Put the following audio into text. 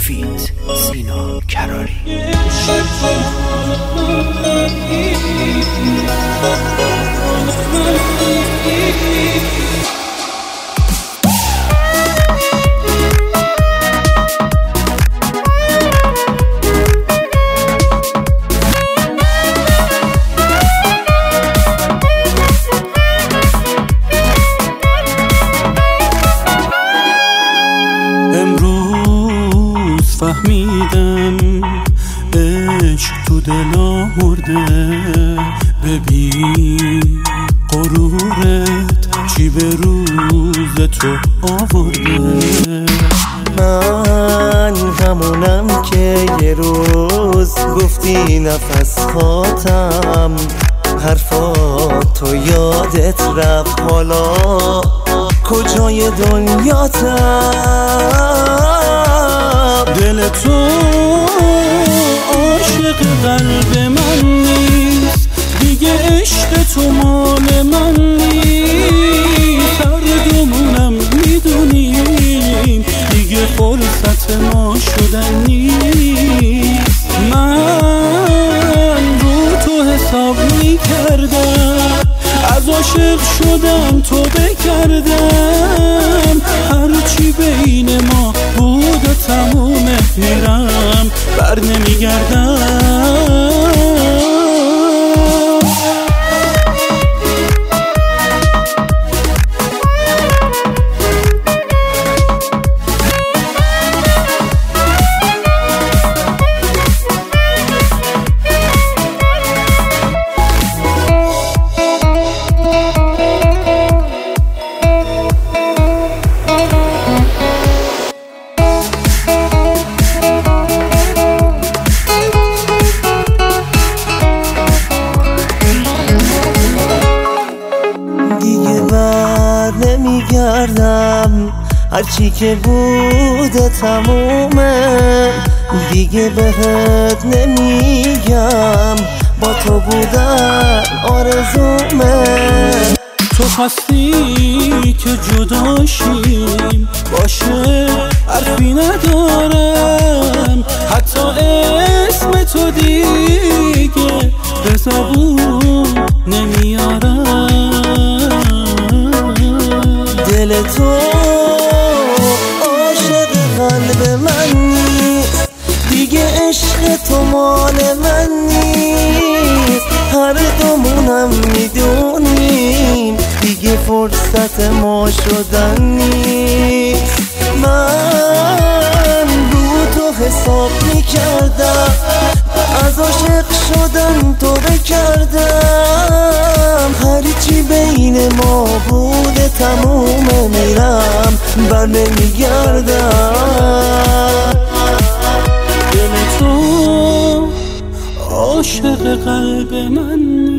فیت سینا کراری. امروز فهمیدم عشق تو دلا مرده، ببین غرورت چی به روز تو آورده. من همونم که یه روز گفتی نفس خاتم، حرفات تو یادت رفت، حالا کجای دنیاتم؟ دل تو عاشق قلب من نیست دیگه، عشق تو مال من نیست. هر دومونم میدونیم دیگه فرصت ما شدن نیست. من رو تو حساب میکردم، از عاشق شدم تو بکردم، هرچی بین ما بود و تمومه، میرم بر نمیگردم. نمیگردم، هرچی که بوده تمومه، دیگه بهت نمیگم، با تو بودن آرزومه. تو خواستی که جداشیم، باشه حرفی ندارم، حتی اسم تو دیگه به زبون نمیارم. دل تو عاشق قلب من نیست دیگه، عشق تو مال من نیست. هر دومونم میدونیم دیگه فرصت ما شدن نیست. من رو تو حساب میکردم، از عاشق شدن تو بکردم، هرچی بین ما بوده تمومه، میرم بر نمیگردم. دل تو عاشق قلب من